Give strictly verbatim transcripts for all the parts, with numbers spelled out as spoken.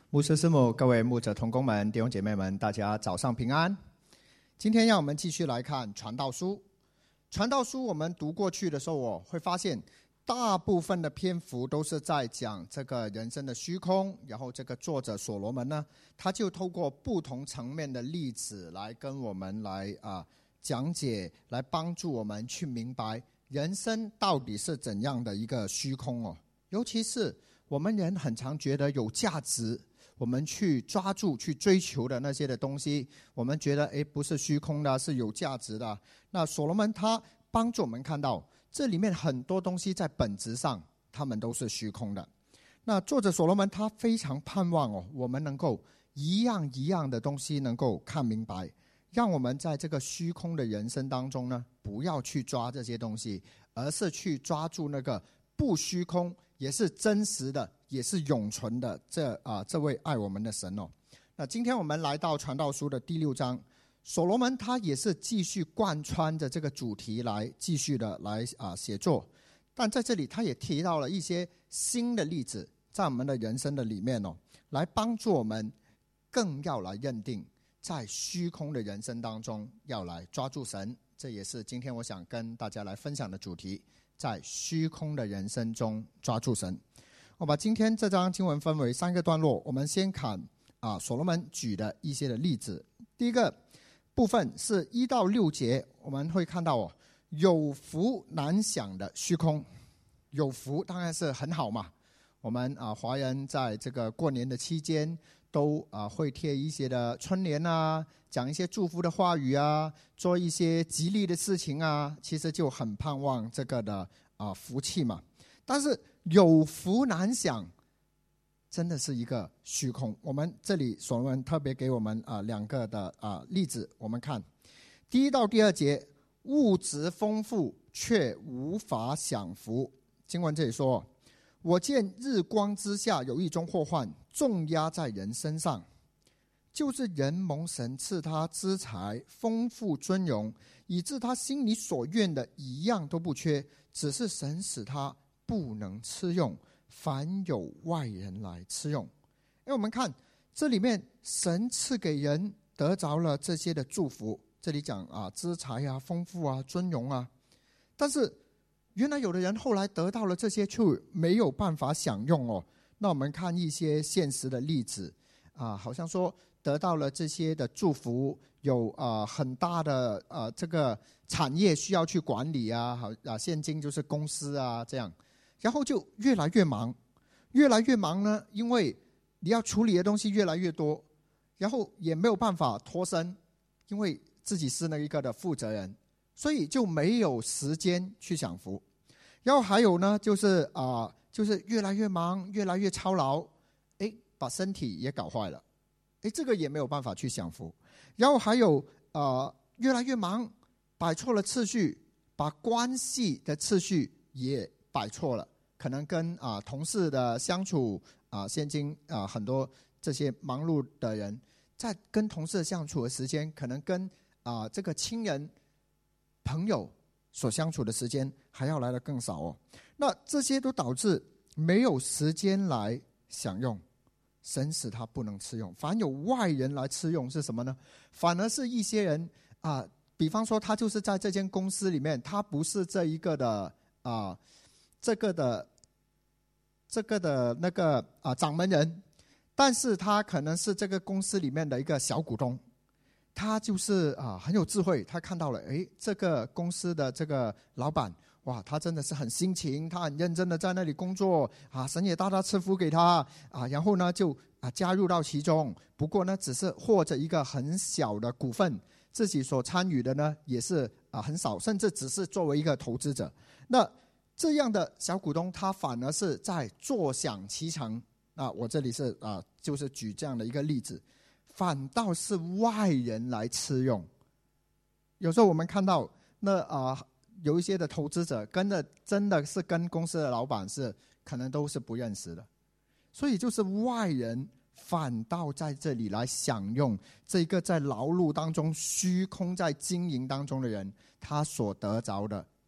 牧师师母，各位牧者同工们、弟兄姐妹们，大家早上平安。今天让我们继续来看传道书。传道书我们读过去的时候，我会发现大部分的篇幅都是在讲这个人生的虚空，然后这个作者所罗门呢，他就透过不同层面的例子来跟我们来啊讲解，来帮助我们去明白人生到底是怎样的一个虚空哦。尤其是我们人很常觉得有价值，我们去抓住去追求的那些的东西，我们觉得诶不是虚空的，是有价值的。那所罗门他帮助我们看到这里面很多东西在本质上他们都是虚空的。那作者所罗门他非常盼望哦，我们能够一样一样的东西能够看明白，让我们在这个虚空的人生当中呢，不要去抓这些东西，而是去抓住那个不虚空也是真实的也是永存的这啊这位爱我们的神哦。那今天我们来到传道书的第六章，所罗门他也是继续贯穿着这个主题来继续的来啊写作，但在这里他也提到了一些新的例子在我们的人生的里面哦，来帮助我们更要来认定在虚空的人生当中要来抓住神。这也是今天我想跟大家来分享的主题，在虚空的人生中抓住神。我把今天这章经文分为三个段落，我们先看啊所罗门举的一些的例子。第一个部分是一到六节，我们会看到哦，有福难享的虚空。有福当然是很好嘛，我们啊华人在这个过年的期间都啊会贴一些的春联啊，讲一些祝福的话语啊，做一些吉利的事情啊，其实就很盼望这个的啊福气嘛。但是有福难享真的是一个虚空。我们这里所罗门特别给我们啊两个的啊例子，我们看第一到第二节，物质丰富却无法享福。经文这里说，我见日光之下有一种祸患重压在人身上，就是人蒙神赐他资财丰富尊荣，以致他心里所愿的一样都不缺，只是神使他不能吃用，凡有外人来吃用。因为我们看这里面神赐给人得着了这些的祝福，这里讲啊资财啊丰富啊尊荣啊，但是原来有的人后来得到了这些却没有办法享用哦。那我们看一些现实的例子啊，好像说得到了这些的祝福，有啊很大的啊这个产业需要去管理啊，好啊现今就是公司啊这样，然后就越来越忙，越来越忙呢，因为你要处理的东西越来越多，然后也没有办法脱身，因为自己是那一个的负责人，所以就没有时间去享福。然后还有呢，就是啊、呃，就是越来越忙，越来越操劳，哎，把身体也搞坏了，哎，这个也没有办法去享福。然后还有呃，越来越忙，摆错了次序，把关系的次序也摆错了，可能跟啊、呃、同事的相处啊、呃，现今啊、呃、很多这些忙碌的人，在跟同事相处的时间，可能跟啊、呃、这个亲人朋友所相处的时间还要来得更少哦。那这些都导致没有时间来享用，神使他不能吃用。凡有外人来吃用是什么呢？反而是一些人啊，比方说他就是在这间公司里面，他不是这一个的啊，这个的这个的那个啊掌门人，但是他可能是这个公司里面的一个小股东。他就是啊很有智慧，他看到了，哎，这个公司的这个老板，哇，他真的是很辛勤，他很认真的在那里工作啊，神也大大赐福给他啊，然后呢就啊加入到其中，不过呢只是获着一个很小的股份，自己所参与的呢也是啊很少，甚至只是作为一个投资者。那这样的小股东，他反而是在坐享其成啊。我这里是啊就是举这样的一个例子。反倒是外人来吃用。有时候我们看到那啊、呃、有一些的投资者跟的真的是跟公司的老板是可能都是不认识的，所以就是外人反倒在这里来享用这个在劳碌当中虚空在经营当中的人他所得着的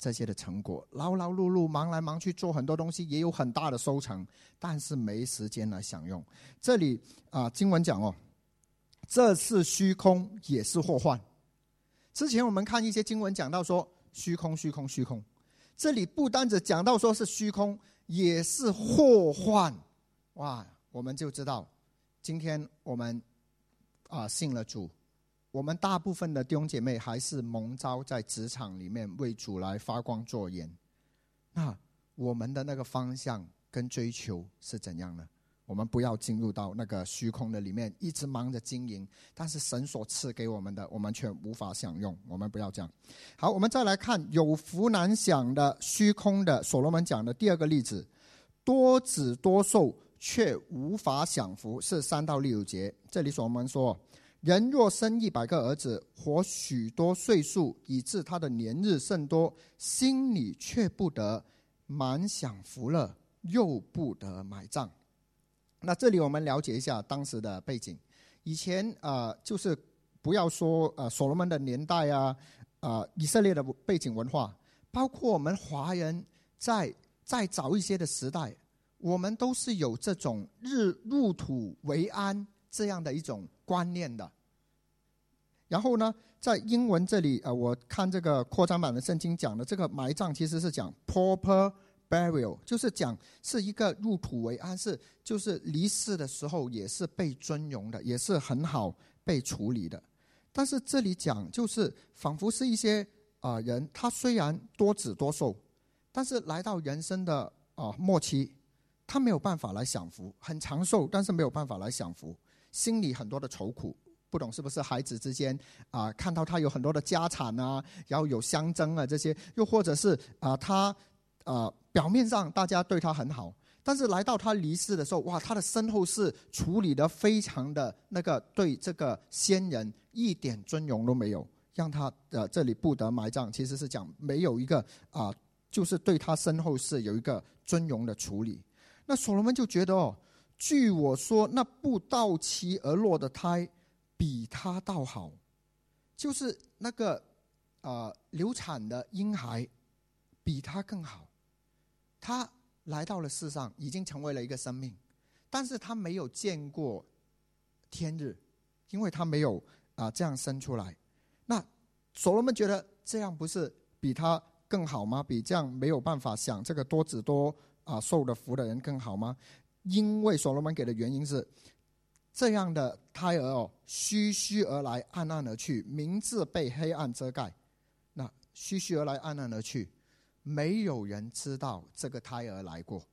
这些的成果，劳劳碌碌忙来忙去做很多东西，也有很大的收成，但是没时间来享用。这里啊、呃，经文讲哦，这是虚空，也是祸患。之前我们看一些经文讲到说虚空虚空虚空，这里不单只讲到说是虚空，也是祸患。哇，我们就知道今天我们啊、呃、信了主，我们大部分的弟兄姐妹还是蒙召在职场里面为主来发光作盐。那我们的那个方向跟追求是怎样呢？我们不要进入到那个虚空的里面，一直忙着经营，但是神所赐给我们的，我们却无法享用。我们不要这样。好，我们再来看有福难享的虚空的所罗门讲的第二个例子，多子多寿却无法享福，是三到六节。这里所罗门说，人若生一百个儿子，活许多岁数，以致他的年日甚多，心里却不得满享福乐，又不得买账。那这里我们了解一下当时的背景。以前呃，就是不要说呃所罗门的年代啊，呃以色列的背景文化，包括我们华人在再早一些的时代，我们都是有这种日入土为安这样的一种观念的。然后呢，在英文这里呃，我看这个扩张版的圣经讲的这个埋葬其实是讲 proper burial， 就是讲是一个入土为安，是就是离世的时候也是被尊荣的，也是很好被处理的。但是这里讲就是仿佛是一些啊、呃、人，他虽然多子多寿，但是来到人生的啊、呃、末期，他没有办法来享福，很长寿，但是没有办法来享福，心里很多的愁苦。不懂是不是孩子之间啊、呃，看到他有很多的家产啊，然后有相争啊这些，又或者是啊、呃、他呃表面上大家对他很好，但是来到他离世的时候，哇，他的身后事处理得非常的那个，对这个先人一点尊荣都没有，让他呃这里不得埋葬，其实是讲没有一个啊、呃，就是对他身后事有一个尊荣的处理。那所罗门就觉得哦，据我说，那不到期而落的胎比他倒好，就是那个呃流产的婴孩比他更好。他来到了世上，已经成为了一个生命，但是他没有见过天日，因为他没有啊、呃、这样生出来。那所罗门觉得这样不是比他更好吗？比这样没有办法享这个多子多啊、呃、受的福的人更好吗？因为所罗门给的原因是，这样的胎儿哦，虚虚而来，暗暗而去，名字被黑暗遮盖。那虚虚而来，暗暗而去，没有人知道这个胎儿来过。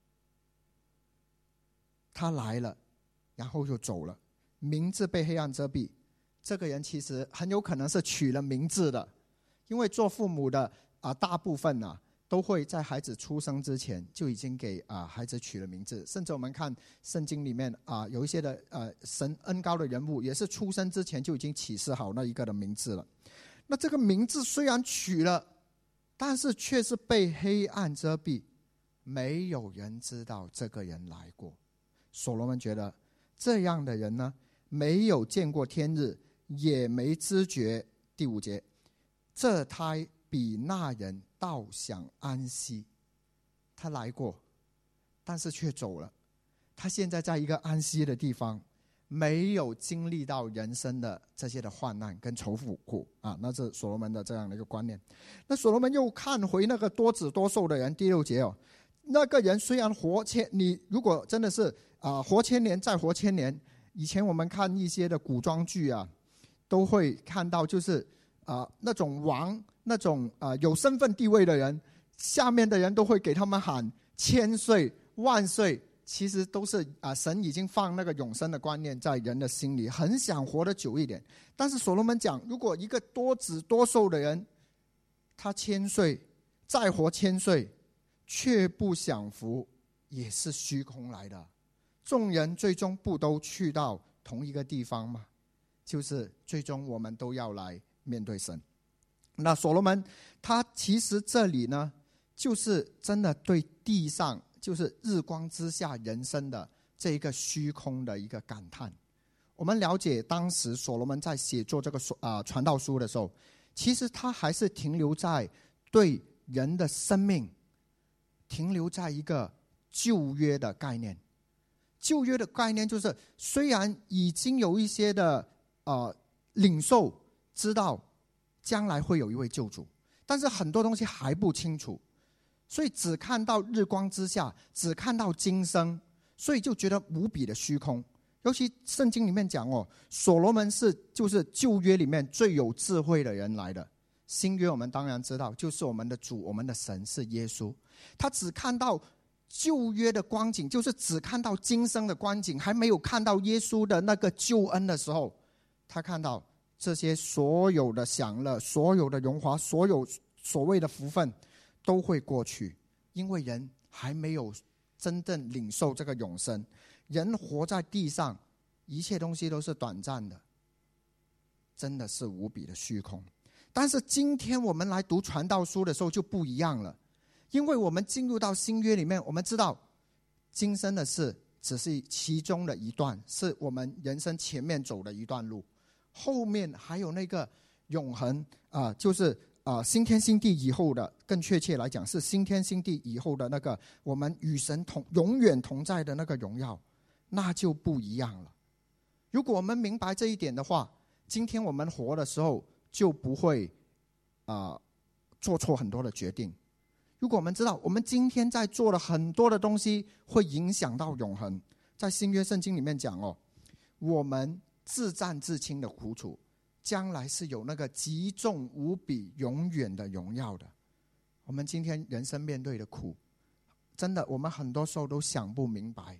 他来了，然后就走了，名字被黑暗遮蔽。这个人其实很有可能是取了名字的，因为做父母的啊、呃，大部分啊都会在孩子出生之前就已经给啊、呃、孩子取了名字。甚至我们看圣经里面啊、呃，有一些的呃神恩高的人物，也是出生之前就已经启示好那一个的名字了。那这个名字虽然取了，但是却是被黑暗遮蔽，没有人知道这个人来过。所罗门觉得这样的人呢，没有见过天日，也没知觉。第五节，这胎比那人倒享安息。他来过，但是却走了。他现在在一个安息的地方，没有经历到人生的这些的患难跟愁苦啊，那是所罗门的这样的一个观念。那所罗门又看回那个多子多寿的人，第六节哦，那个人虽然活千，你如果真的是啊、呃、活千年再活千年，以前我们看一些的古装剧啊，都会看到就是啊、呃、那种王那种啊、呃、有身份地位的人，下面的人都会给他们喊千岁万岁。其实都是啊，神已经放那个永生的观念在人的心里，很想活得久一点。但是所罗门讲，如果一个多子多寿的人，他千岁再活千岁，却不享福，也是虚空来的。众人最终不都去到同一个地方吗？就是最终我们都要来面对神。那所罗门他其实这里呢，就是真的对地上，就是日光之下人生的这一个虚空的一个感叹。我们了解当时所罗门在写作这个啊、呃、传道书的时候，其实他还是停留在对人的生命停留在一个旧约的概念。旧约的概念就是，虽然已经有一些的呃领受知道将来会有一位救主，但是很多东西还不清楚，所以只看到日光之下，只看到今生，所以就觉得无比的虚空。尤其圣经里面讲哦，所罗门是就是旧约里面最有智慧的人来的。新约我们当然知道，就是我们的主，我们的神是耶稣。他只看到旧约的光景，就是只看到今生的光景，还没有看到耶稣的那个救恩的时候，他看到这些所有的享乐，所有的荣华，所有所谓的福分都会过去，因为人还没有真正领受这个永生。人活在地上，一切东西都是短暂的，真的是无比的虚空。但是今天我们来读传道书的时候就不一样了，因为我们进入到新约里面，我们知道今生的事只是其中的一段，是我们人生前面走的一段路，后面还有那个永恒啊、呃，就是啊、呃、新天新地以后的，更确切来讲是新天新地以后的那个我们与神同永远同在的那个荣耀，那就不一样了。如果我们明白这一点的话，今天我们活的时候就不会啊、呃、做错很多的决定。如果我们知道我们今天在做了很多的东西会影响到永恒，在新约圣经里面讲哦，我们自战自清的苦楚，将来是有那个极重无比永远的荣耀的。我们今天人生面对的苦，真的我们很多时候都想不明白。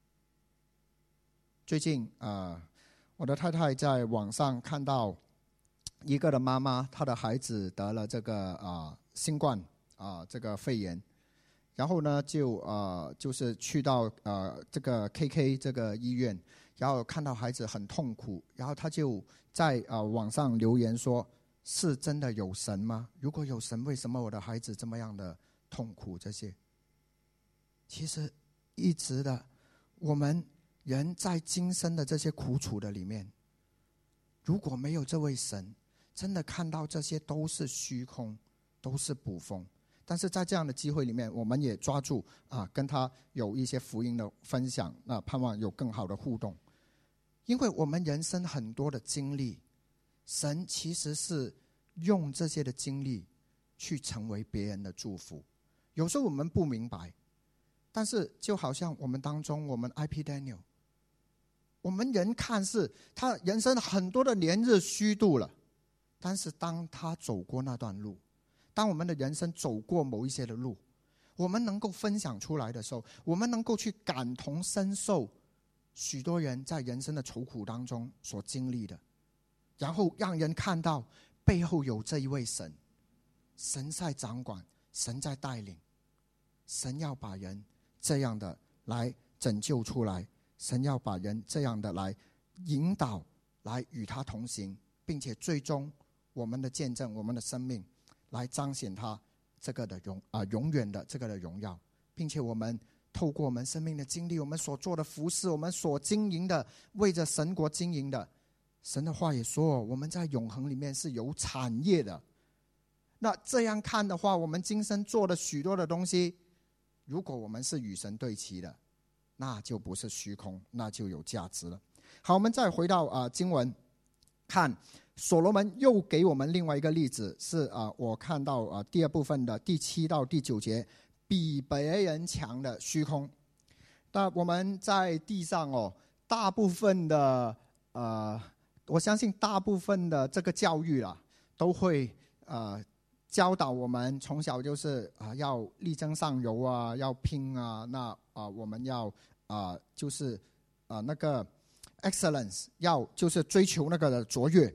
最近啊、呃，我的太太在网上看到一个的妈妈，她的孩子得了这个啊、呃、新冠啊、呃、这个肺炎，然后呢就呃就是去到呃这个 K K 这个医院，然后看到孩子很痛苦，然后他就在呃网上留言说：是真的有神吗？如果有神，为什么我的孩子这么样的痛苦？这些其实一直的我们人在今生的这些苦楚的里面，如果没有这位神，真的看到这些都是虚空，都是捕风。但是在这样的机会里面，我们也抓住啊，跟他有一些福音的分享，那盼望有更好的互动。因为我们人生很多的经历，神其实是用这些的经历去成为别人的祝福。有时候我们不明白，但是就好像我们当中，我们 I P Daniel， 我们人看是他人生很多的年日虚度了，但是当他走过那段路，当我们的人生走过某一些的路，我们能够分享出来的时候，我们能够去感同身受许多人在人生的愁苦当中所经历的，然后让人看到背后有这一位神，神在掌管，神在带领，神要把人这样的来拯救出来，神要把人这样的来引导，来与他同行，并且最终我们的见证，我们的生命来彰显他这个的永啊、呃、永远的这个的荣耀，并且我们透过我们生命的经历，我们所做的服事，我们所经营的，为着神国经营的，神的话也说，我们在永恒里面是有产业的。那这样看的话，我们今生做的许多的东西，如果我们是与神对齐的，那就不是虚空，那就有价值了。好，我们再回到啊、呃、经文，看所罗门又给我们另外一个例子，是啊、呃、我看到啊、呃、第二部分的第七到第九节，比别人强的虚空。那我们在地上哦，大部分的呃，我相信大部分的这个教育啦，都会呃教导我们从小就是啊、呃、要力争上游啊，要拼啊，那啊、呃、我们要啊、呃、就是啊、呃、那个 excellence， 要就是追求那个的卓越，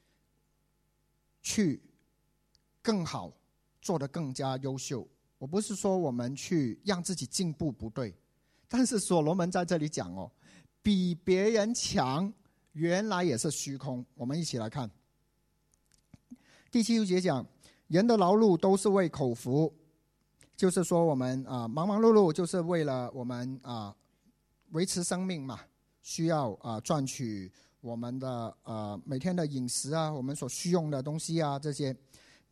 去更好，做得更加优秀。我不是说我们去让自己进步不对，但是所罗门在这里讲哦，比别人强原来也是虚空。我们一起来看第七节讲，人的劳碌都是为口福，就是说我们啊、呃、忙忙碌碌就是为了我们啊、呃、维持生命嘛，需要啊、呃、赚取我们的呃每天的饮食啊，我们所需用的东西啊这些。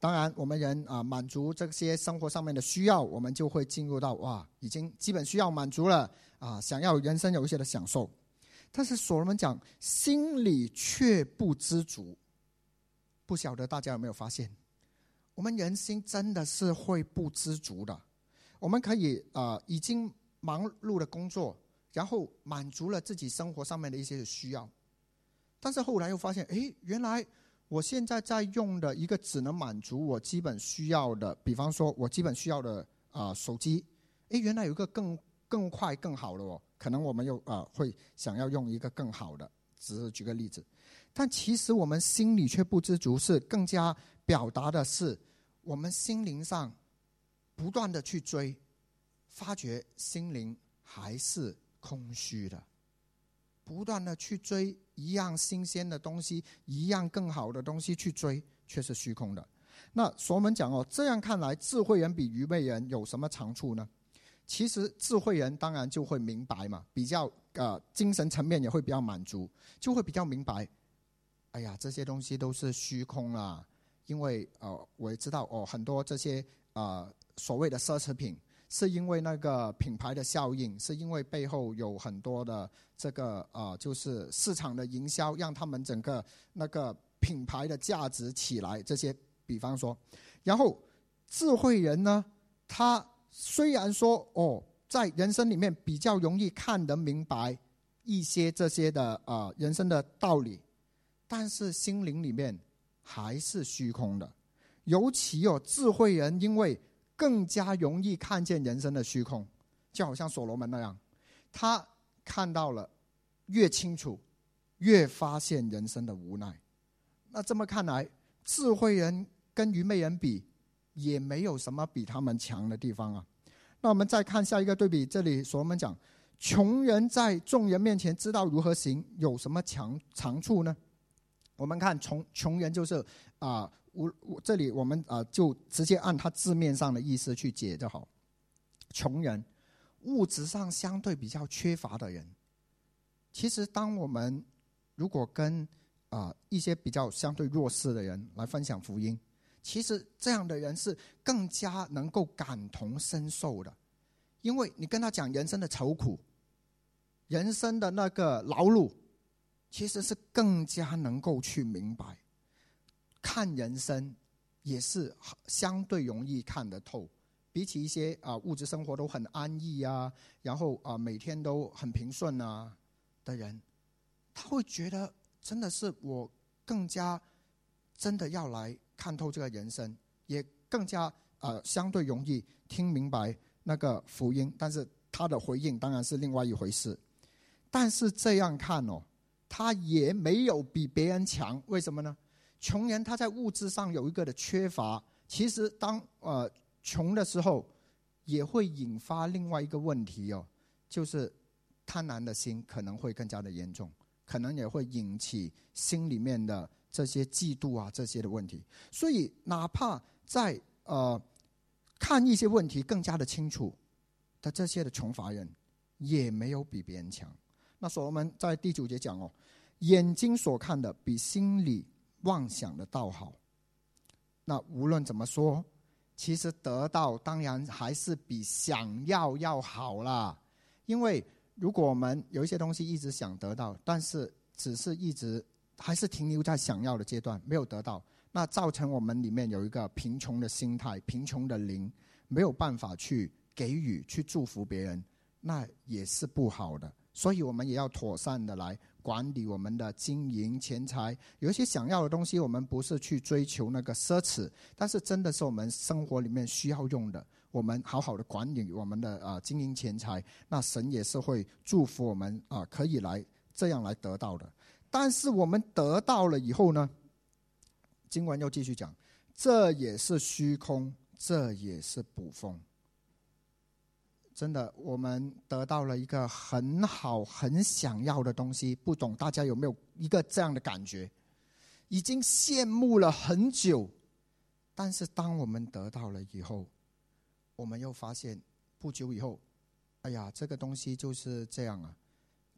当然我们人啊满足这些生活上面的需要，我们就会进入到哇，已经基本需要满足了啊，想要人生有一些的享受。但是所罗门讲，心里却不知足。不晓得大家有没有发现，我们人心真的是会不知足的。我们可以啊、呃，已经忙碌的工作，然后满足了自己生活上面的一些需要，但是后来又发现，哎，原来我现在在用的一个只能满足我基本需要的，比方说我基本需要的啊、呃、手机，哎，原来有一个更更快更好的哦，可能我们又啊、呃、会想要用一个更好的，只是举个例子。但其实我们心里却不知足，是更加表达的是我们心灵上不断的去追，发觉心灵还是空虚的，不断的去追一样新鲜的东西，一样更好的东西去追，却是虚空的。那所罗门讲哦，这样看来，智慧人比愚昧人有什么长处呢？其实智慧人当然就会明白嘛，比较呃精神层面也会比较满足，就会比较明白，哎呀，这些东西都是虚空啊。因为呃，我也知道哦，很多这些呃所谓的奢侈品，是因为那个品牌的效应，是因为背后有很多的这个呃，就是市场的营销，让他们整个那个品牌的价值起来。这些比方说，然后智慧人呢，他虽然说哦，在人生里面比较容易看得明白一些这些的呃人生的道理，但是心灵里面还是虚空的。尤其有、哦、智慧人，因为更加容易看见人生的虚空，就好像所罗门那样，他看到了越清楚，越发现人生的无奈。那这么看来，智慧人跟愚昧人比，也没有什么比他们强的地方啊。那我们再看下一个对比，这里所罗门讲，穷人在众人面前知道如何行，有什么强长处呢？我们看穷穷人就是啊、呃，这里我们啊、呃、就直接按他字面上的意思去解就好。穷人，物质上相对比较缺乏的人。其实当我们如果跟啊、呃、一些比较相对弱势的人来分享福音，其实这样的人是更加能够感同身受的，因为你跟他讲人生的愁苦，人生的那个劳碌，其实是更加能够去明白，看人生也是相对容易看得透。比起一些啊、呃、物质生活都很安逸啊，然后啊、呃、每天都很平顺啊的人，他会觉得真的是我更加真的要来看透这个人生，也更加呃相对容易听明白那个福音。但是他的回应当然是另外一回事。但是这样看哦，他也没有比别人强。为什么呢？穷人他在物质上有一个的缺乏，其实当呃穷的时候，也会引发另外一个问题哦，就是贪婪的心可能会更加的严重，可能也会引起心里面的这些嫉妒啊这些的问题。所以哪怕在呃看一些问题更加的清楚的这些的穷乏人，也没有比别人强。那所罗门在第九节讲哦，眼睛所看的比心里妄想的倒好。那无论怎么说，其实得到当然还是比想要要好啦。因为如果我们有一些东西一直想得到，但是只是一直还是停留在想要的阶段，没有得到，那造成我们里面有一个贫穷的心态，贫穷的灵，没有办法去给予去祝福别人，那也是不好的。所以我们也要妥善的来管理我们的经营钱财。有一些想要的东西，我们不是去追求那个奢侈，但是真的是我们生活里面需要用的，我们好好的管理我们的、呃、经营钱财，那神也是会祝福我们、呃、可以来这样来得到的。但是我们得到了以后呢，经文又继续讲，这也是虚空，这也是捕风。真的，我们得到了一个很好很想要的东西，不懂大家有没有一个这样的感觉，已经羡慕了很久，但是当我们得到了以后，我们又发现不久以后，哎呀，这个东西就是这样啊，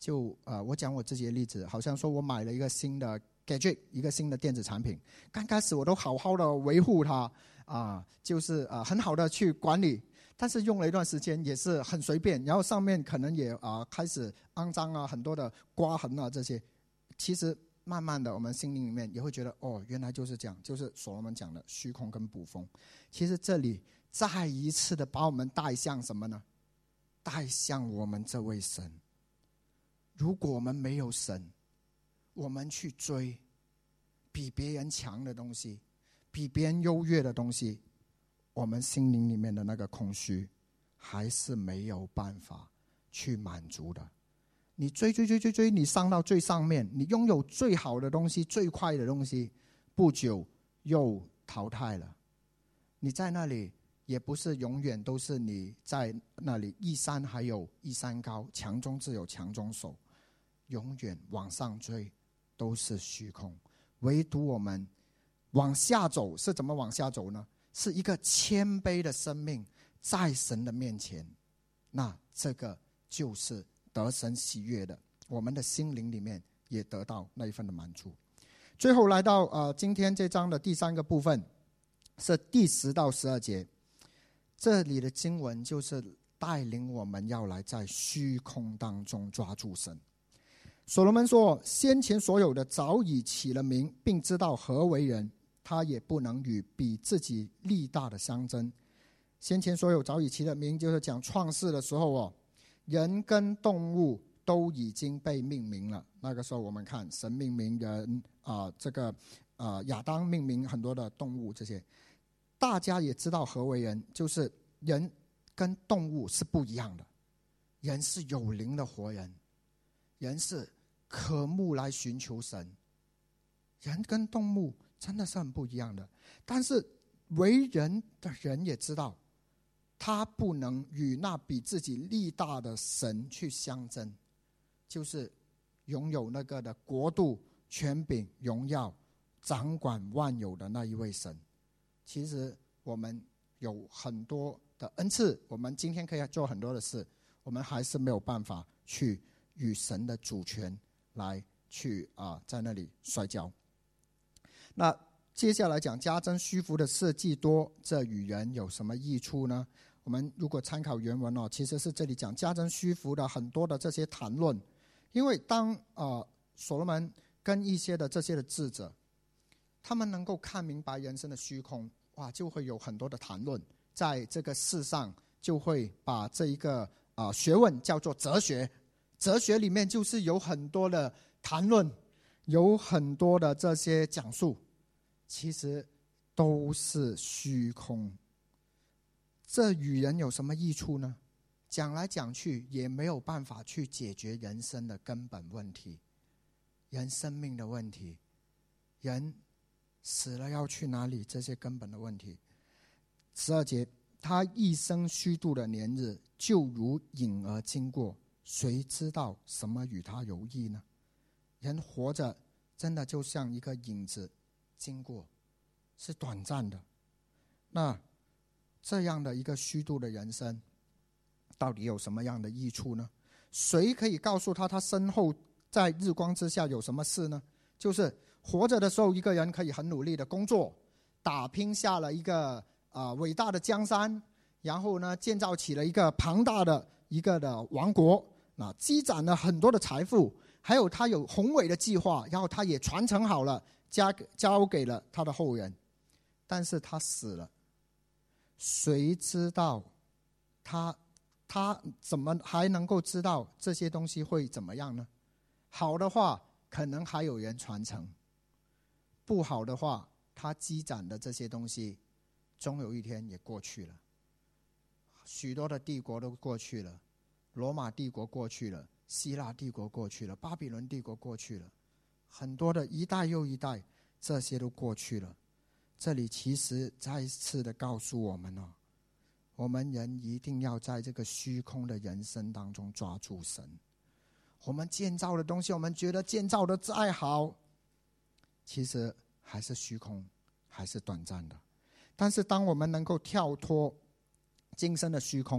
就呃，我讲我自己的例子，好像说我买了一个新的 gadget， 一个新的电子产品，刚开始我都好好的维护它啊、呃，就是呃很好的去管理，但是用了一段时间也是很随便，然后上面可能也啊、呃、开始肮脏啊，很多的刮痕啊这些，其实慢慢的我们心灵里面也会觉得，哦，原来就是这样，就是所罗门讲的虚空跟捕风。其实这里再一次的把我们带向什么呢？带向我们这位神。如果我们没有神，我们去追比别人强的东西，比别人优越的东西，我们心灵里面的那个空虚还是没有办法去满足的。你追追追追追，你上到最上面，你拥有最好的东西，最快的东西，不久又淘汰了。你在那里也不是永远都是你在那里一山还有一山高，强中自有强中手，永远往上追都是虚空。唯独我们往下走，是怎么往下走呢？是一个谦卑的生命在神的面前，那这个就是得神喜悦的，我们的心灵里面也得到那一份的满足。最后来到呃今天这章的第三个部分，是第十到十二节，这里的经文就是带领我们要来在虚空当中抓住神。所罗门说，先前所有的早已起了名，并知道何为人，他也不能与比自己力大的相争。先前所有早已起了名，就是讲创世的时候哦，人跟动物都已经被命名了。那个时候我们看神命名人啊、呃，这个啊、呃、亚当命名很多的动物，这些大家也知道何为人，就是人跟动物是不一样的。人是有灵的活人，人是渴慕来寻求神，人跟动物真的是很不一样的。但是为人的人也知道，他不能与那比自己力大的神去相争，就是拥有那个的国度、权柄、荣耀、掌管万有的那一位神。其实我们有很多的恩赐，我们今天可以做很多的事，我们还是没有办法去与神的主权来去啊，在那里摔跤。那接下来讲加增虚浮的事既多，这与人有什么益处呢？我们如果参考原文哦，其实是这里讲加增虚浮的很多的这些谈论。因为当呃所罗门跟一些的这些的智者，他们能够看明白人生的虚空，哇，就会有很多的谈论，在这个世上就会把这一个啊、呃、学问叫做哲学。哲学里面就是有很多的谈论，有很多的这些讲述，其实都是虚空。这与人有什么益处呢？讲来讲去也没有办法去解决人生的根本问题，人生命的问题，人死了要去哪里，这些根本的问题。十二节，他一生虚度的年日就如影儿经过，谁知道什么与他有益呢？人活着真的就像一个影子经过，是短暂的。那这样的一个虚度的人生到底有什么样的益处呢？谁可以告诉他他身后在日光之下有什么事呢？就是活着的时候，一个人可以很努力的工作，打拼下了一个、呃、伟大的江山，然后呢建造起了一个庞大的一个的王国，那积攒了很多的财富，还有他有宏伟的计划，然后他也传承好了，交交给了他的后人。但是他死了，谁知道他他怎么还能够知道这些东西会怎么样呢？好的话可能还有人传承，不好的话他积攒的这些东西终有一天也过去了。许多的帝国都过去了，罗马帝国过去了，希腊帝国过去了，巴比伦帝国过去了，很多的一代又一代，这些都过去了。这里其实再一次的告诉我们哦，我们人一定要在这个虚空的人生当中抓住神。我们建造的东西，我们觉得建造的再好，其实还是虚空，还是短暂的。但是当我们能够跳脱今生的虚空，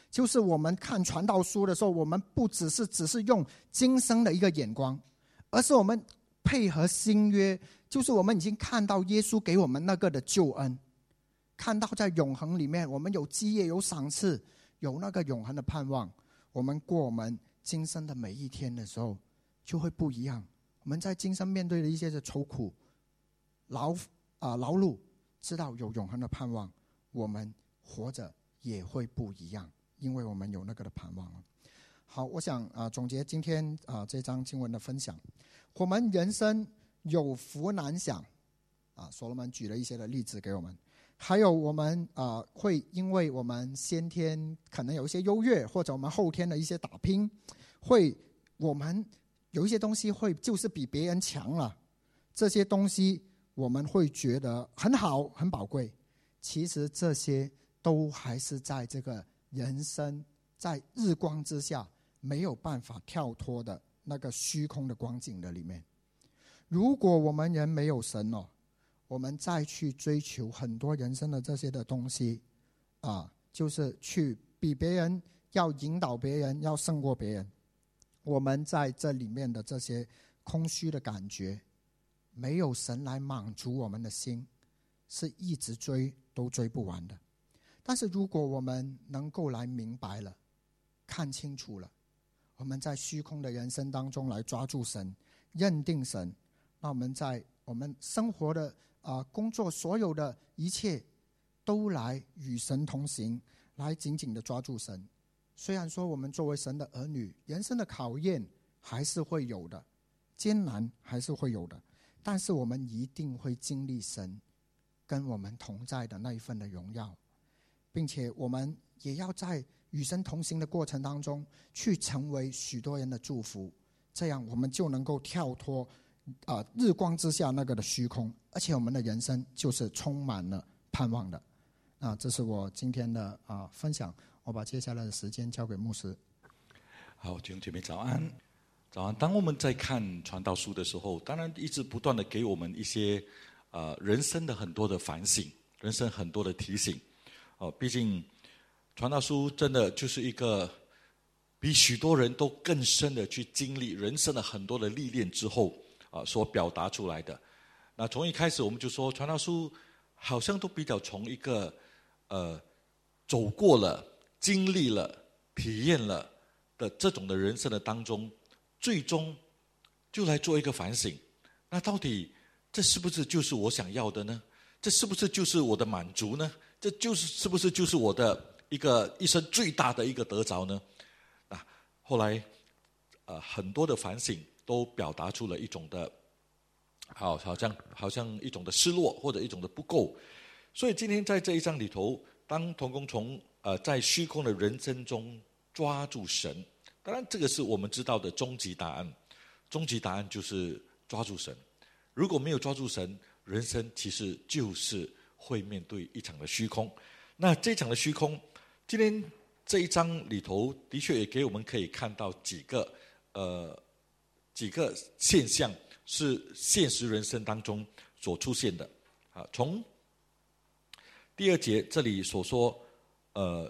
就是我们看传道书的时候，我们不只是只是用今生的一个眼光，而是我们配合新约，就是我们已经看到耶稣给我们那个的救恩，看到在永恒里面我们有基业，有赏赐，有那个永恒的盼望，我们过我们今生的每一天的时候就会不一样。我们在今生面对的一些的愁苦劳啊劳碌，知道有永恒的盼望，我们活着也会不一样，因为我们有那个的盼望了。好，我想啊总结今天啊这章经文的分享。我们人生有福难享啊，所罗门举了一些的例子给我们。还有我们啊会因为我们先天可能有一些优越，或者我们后天的一些打拼，会我们有一些东西会就是比别人强了，这些东西我们会觉得很好很宝贵。其实这些都还是在这个人生在日光之下没有办法跳脱的那个虚空的光景的里面。如果我们人没有神哦，我们再去追求很多人生的这些的东西啊，就是去比别人要引导别人，要胜过别人，我们在这里面的这些空虚的感觉，没有神来满足我们的心，是一直追都追不完的。但是如果我们能够来明白了，看清楚了，我们在虚空的人生当中来抓住神，认定神，那我们在我们生活的、呃、工作所有的一切都来与神同行，来紧紧的抓住神。虽然说我们作为神的儿女，人生的考验还是会有的，艰难还是会有的，但是我们一定会经历神跟我们同在的那一份的荣耀，并且我们也要在与神同行的过程当中去成为许多人的祝福，这样我们就能够跳脱、呃、日光之下那个的虚空，而且我们的人生就是充满了盼望的。啊，这是我今天的、呃、分享，我把接下来的时间交给牧师。 好，弟兄姐妹早安。早安。当我们在看传道书的时候，当然一直不断的给我们一些、呃、人生的很多的反省，人生很多的提醒、哦、毕竟传道书真的就是一个比许多人都更深的去经历人生的很多的历练之后、呃、所表达出来的。那从一开始我们就说传道书好像都比较从一个呃走过了、经历了、体验了的这种的人生的当中，最终就来做一个反省。那到底这是不是就是我想要的呢？这是不是就是我的满足呢？这就是是不是就是我的一个一生最大的一个得着呢？啊，后来呃很多的反省都表达出了一种的好好像好像一种的失落，或者一种的不够。所以今天在这一章里头，当同工从呃在虚空的人生中抓住神，当然这个是我们知道的终极答案，终极答案就是抓住神。如果没有抓住神，人生其实就是会面对一场的虚空。那这场的虚空，今天这一章里头的确也给我们可以看到几个呃几个现象是现实人生当中所出现的啊。从第二节这里所说，呃，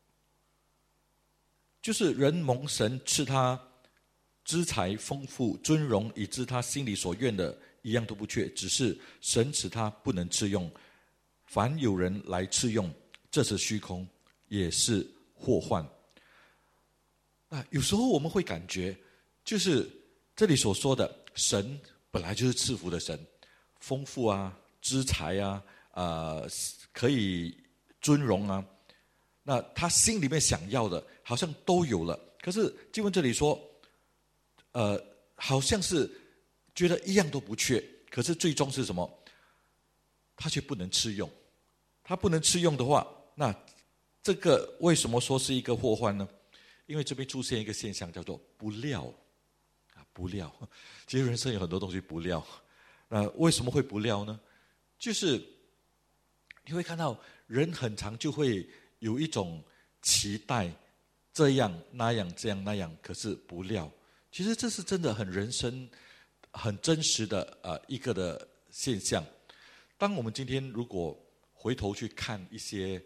就是人蒙神赐他资财丰富尊荣，以致他心里所愿的一样都不缺，只是神使他不能吃用。凡有人来吃用，这是虚空，也是祸患。那有时候我们会感觉，就是这里所说的神本来就是赐福的神，丰富啊，资财啊，呃，可以尊荣啊，那他心里面想要的好像都有了。可是经文这里说，呃，好像是觉得一样都不缺，可是最终是什么？他却不能吃用。他不能吃用的话，那这个为什么说是一个祸患呢？因为这边出现一个现象叫做不料啊，不料。其实人生有很多东西不料，那为什么会不料呢？就是你会看到人很常就会有一种期待，这样那样这样那样，可是不料。其实这是真的很人生很真实的、呃、一个的现象。当我们今天如果回头去看一些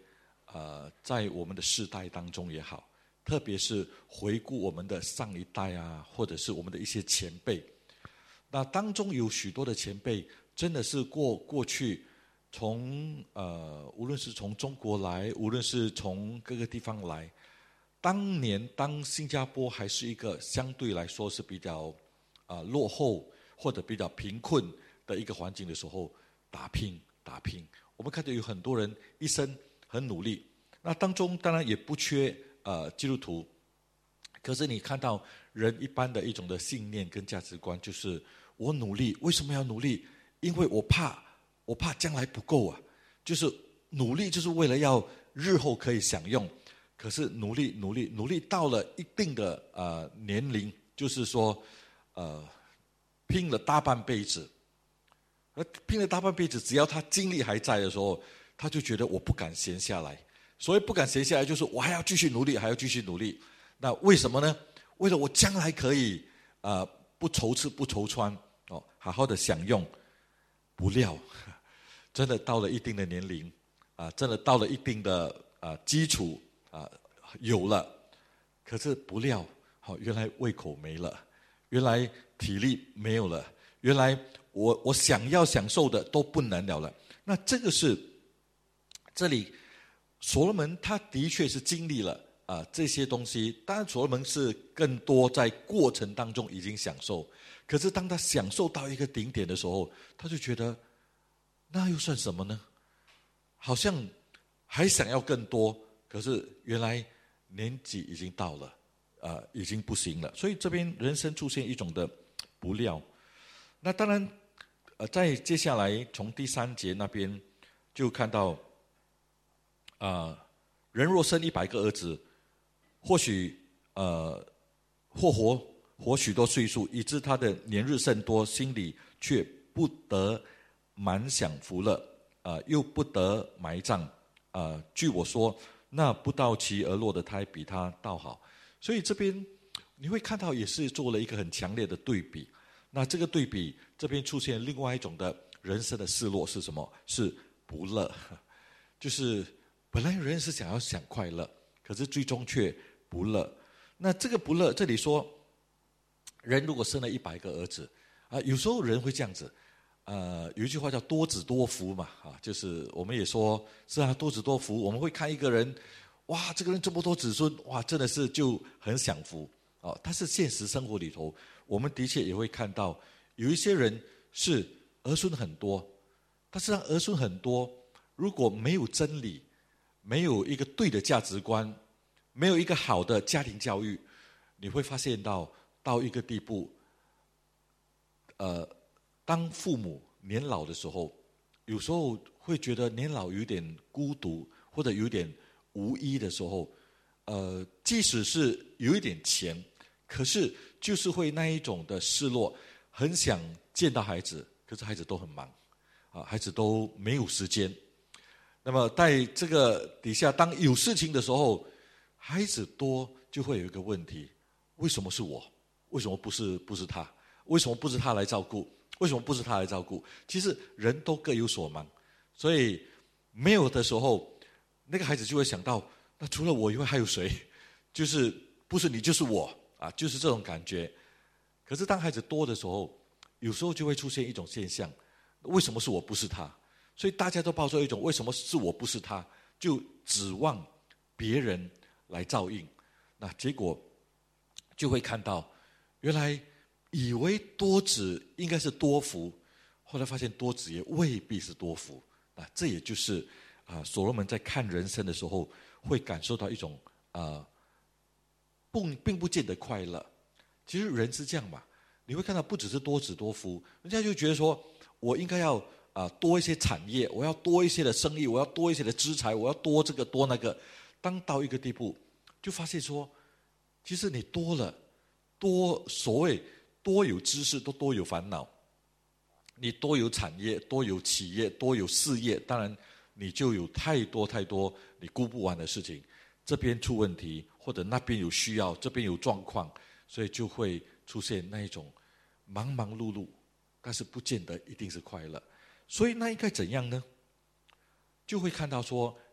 呃，在我们的世代当中也好，特别是回顾我们的上一代啊，或者是我们的一些前辈，那当中有许多的前辈真的是过过去从呃，无论是从中国来，无论是从各个地方来，当年当新加坡还是一个相对来说是比较啊、呃、落后或者比较贫困的一个环境的时候，打拼打拼，我们看到有很多人一生很努力，那当中当然也不缺呃基督徒，可是你看到人一般的一种的信念跟价值观，就是我努力，为什么要努力？因为我怕我怕将来不够啊，就是努力就是为了要日后可以享用。可是努力努力努力到了一定的呃年龄，就是说呃拼了大半辈子，而拼了大半辈子，只要他精力还在的时候，他就觉得我不敢闲下来。所以不敢闲下来，就是我还要继续努力，还要继续努力。那为什么呢？为了我将来可以呃不愁吃不愁穿哦，好好的享用。不料真的到了一定的年龄啊，真的到了一定的啊基础啊有了，可是不料好，原来胃口没了，原来体力没有了，原来我我想要享受的都不能了了。那这个是这里所罗门他的确是经历了啊、呃、这些东西，当然所罗门是更多在过程当中已经享受，可是当他享受到一个顶点的时候，他就觉得那又算什么呢？好像还想要更多，可是原来年纪已经到了，呃，已经不行了。所以这边人生出现一种的不料。那当然，呃，在接下来从第三节那边就看到，啊、呃，人若生一百个儿子，或许呃，或活活许多岁数，以致他的年日甚多，心里却不得满享福乐，呃，又不得埋葬。呃，据我说，那不到期而落的胎比他倒好。所以这边你会看到也是做了一个很强烈的对比。那这个对比这边出现另外一种的人生的失落是什么？是不乐，就是本来人是想要享快乐，可是最终却不乐。那这个不乐，这里说人如果生了一百个儿子啊，有时候人会这样子。呃，有一句话叫多子多福嘛，啊，就是我们也说是啊，多子多福。我们会看一个人，哇，这个人这么多子孙，哇，真的是就很享福哦。但是现实生活里头，我们的确也会看到有一些人是儿孙很多，但是让儿孙很多，如果没有真理，没有一个对的价值观，没有一个好的家庭教育，你会发现到到一个地步，呃。当父母年老的时候，有时候会觉得年老有点孤独，或者有点无依的时候，呃，即使是有一点钱，可是就是会那一种的失落，很想见到孩子，可是孩子都很忙，啊，孩子都没有时间。那么在这个底下，当有事情的时候，孩子多就会有一个问题：为什么是我？为什么不是不是他？为什么不是他来照顾？为什么不是他来照顾？其实人都各有所忙，所以没有的时候，那个孩子就会想到，那除了我以外还有谁？就是不是你就是我啊，就是这种感觉。可是当孩子多的时候，有时候就会出现一种现象：为什么是我不是他？所以大家都抱着一种为什么是我不是他，就指望别人来照应。那结果就会看到，原来以为多子应该是多福，后来发现多子也未必是多福。啊，这也就是啊，所罗门在看人生的时候，会感受到一种啊，不并不见得快乐。其实人是这样嘛，你会看到不只是多子多福，人家就觉得说我应该要啊多一些产业，我要多一些的生意，我要多一些的资财，我要多这个多那个。当到一个地步，就发现说，其实你多了，多所谓。多有知识都多有烦恼，你多有产业，多有企业，多有事业，当然你就有太多太多你顾不完的事情。这边出问题，或者那边有需要，这边有状况，所以就会出现那一种忙忙碌碌，但是不见得一定是快乐。所以那应该怎样呢？就会看到说，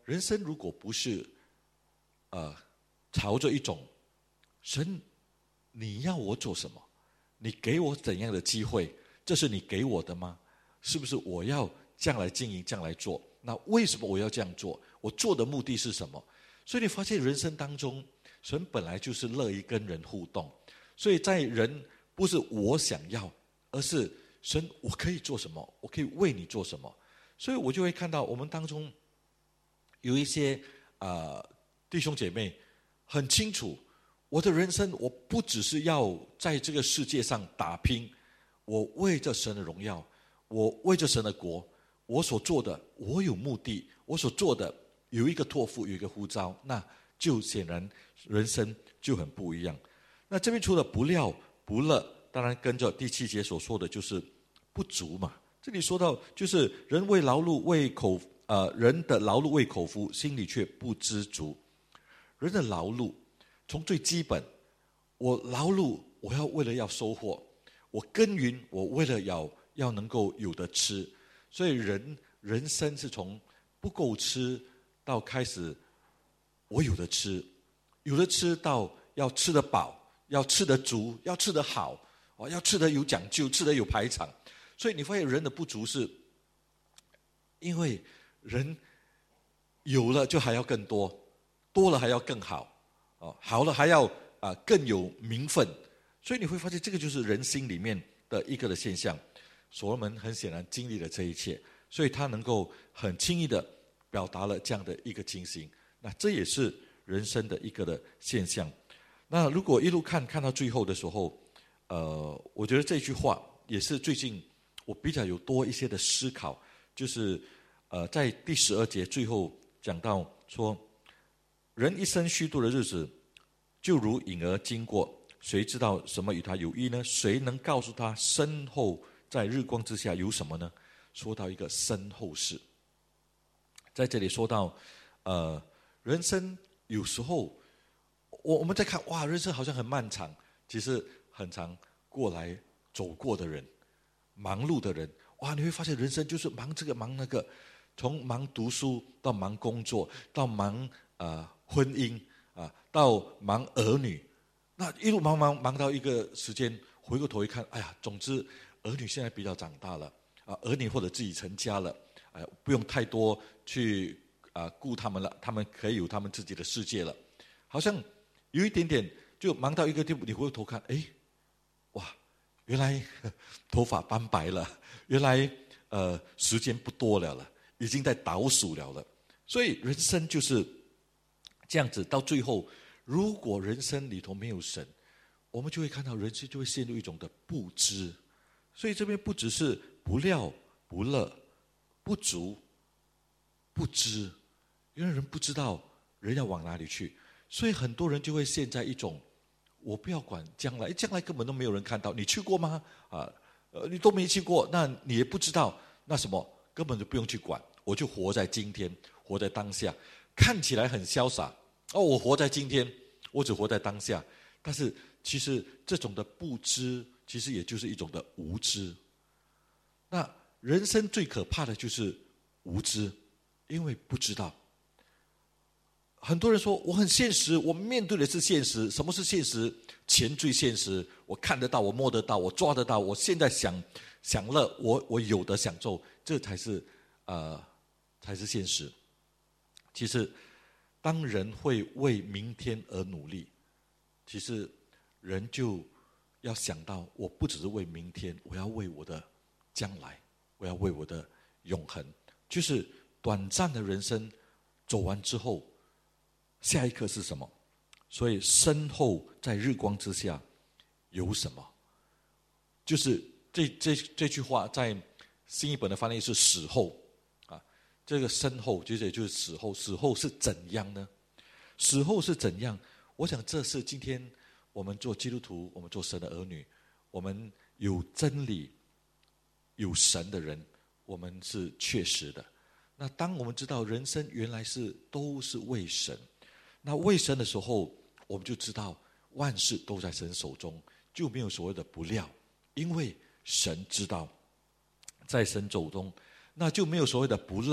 人生如果不是呃朝着一种神你要我做什么，你给我怎样的机会，这是你给我的吗？是不是我要这样来经营，这样来做？那为什么我要这样做？我做的目的是什么？所以你发现人生当中，神本来就是乐意跟人互动，所以在人不是我想要，而是神我可以做什么，我可以为你做什么。所以我就会看到我们当中有一些呃弟兄姐妹很清楚，我的人生我不只是要在这个世界上打拼，我为着神的荣耀，我为着神的国，我所做的我有目的，我所做的有一个托付，有一个呼召，那就显然人生就很不一样。那这边除了不料不乐，当然跟着第七节所说的就是不足嘛。这里说到就是人为劳碌为口呃人的劳碌为口腹，心里却不知足。人的劳碌从最基本，我劳碌我要为了要收获，我耕耘我为了要要能够有的吃，所以人人生是从不够吃到开始我有的吃，有的吃到要吃得饱，要吃得足，要吃得好，要吃得有讲究，吃得有排场。所以你发现人的不足是因为人有了就还要更多，多了还要更好，好了还要啊更有名分。所以你会发现这个就是人心里面的一个的现象。所罗门很显然经历了这一切，所以他能够很轻易的表达了这样的一个情形。那这也是人生的一个的现象。那如果一路看看到最后的时候，呃，我觉得这句话也是最近我比较有多一些的思考，就是呃，在第十二节最后讲到说，人一生虚度的日子，就如影儿经过，谁知道什么与他有益呢？谁能告诉他身后在日光之下有什么呢？说到一个身后事，在这里说到，呃，人生有时候我我们在看，哇，人生好像很漫长，其实很长过来走过的人，忙碌的人，哇，你会发现人生就是忙这个忙那个，从忙读书到忙工作，到忙呃婚姻啊、呃，到忙儿女，那一路忙忙忙到一个时间，回过头一看，哎呀，总之儿女现在比较长大了啊、呃，儿女或者自己成家了，哎、呃，不用太多去啊、呃、顾他们了，他们可以有他们自己的世界了，好像有一点点就忙到一个地步，你回过头看，哎，哇，原来头发斑白了，原来呃时间不多了了，已经在倒数了了。所以人生就是这样子，到最后，如果人生里头没有神，我们就会看到人生就会陷入一种的不知。所以这边不只是不料、不乐、不足、不知，因为人不知道人要往哪里去，所以很多人就会陷在一种我不要管将来，将来根本都没有人看到，你去过吗？啊，呃，你都没去过，那你也不知道，那什么根本就不用去管，我就活在今天，活在当下，看起来很潇洒哦，我活在今天，我只活在当下，但是其实这种的不知，其实也就是一种的无知。那人生最可怕的就是无知，因为不知道。很多人说我很现实，我面对的是现实。什么是现实？钱最现实，我看得到，我摸得到，我抓得到，我现在享享乐，我我有的享受，这才是呃才是现实。其实当人会为明天而努力，其实人就要想到，我不只是为明天，我要为我的将来，我要为我的永恒。就是短暂的人生走完之后，下一刻是什么？所以身后在日光之下有什么？就是这这这句话在新译本的翻译是死后啊，这个身后其实也就是死后，死后是怎样呢？死后是怎样？我想这是今天我们做基督徒，我们做神的儿女，我们有真理、有神的人，我们是确实的。那当我们知道人生原来是都是为神，那为神的时候，我们就知道万事都在神手中，就没有所谓的不料，因为神知道在神手中，那就没有所谓的不乐，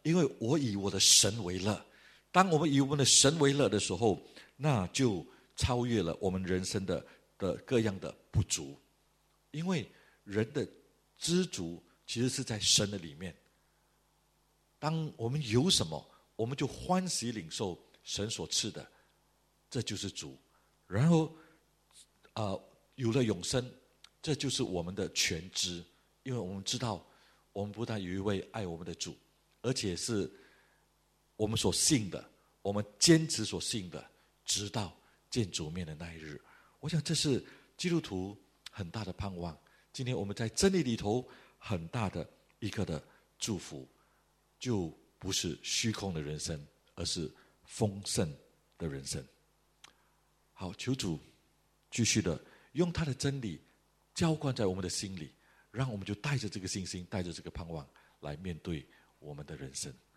因为我以我的神为乐。当我们以我们的神为乐的时候，那就超越了我们人生的的各样的不足。因为人的知足其实是在神的里面。当我们有什么，我们就欢喜领受神所赐的，这就是足。然后，呃，有了永生，这就是我们的全知。因为我们知道，我们不但有一位爱我们的主，而且是我们所信的，我们坚持所信的，直到见主面的那一日。我想这是基督徒很大的盼望。今天我们在真理里头很大的一个的祝福，就不是虚空的人生，而是丰盛的人生。好，求主继续的用他的真理浇灌在我们的心里，让我们就带着这个信心，带着这个盼望来面对我们的人生。